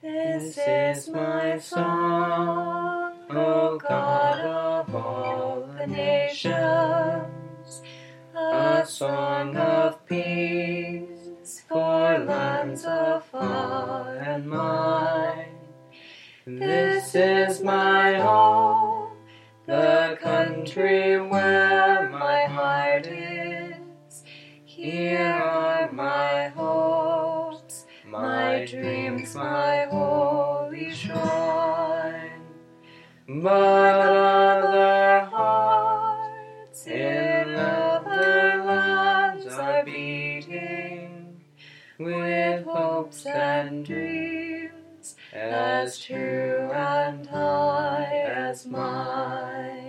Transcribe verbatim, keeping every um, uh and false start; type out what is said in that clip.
This is my song, O God of all the nations, a song of peace for lands afar and mine. This is my home, the country where my heart is. Here are my hopes, my dreams, my holy shrine. But other hearts in other lands are beating with hopes and dreams as true and high as mine.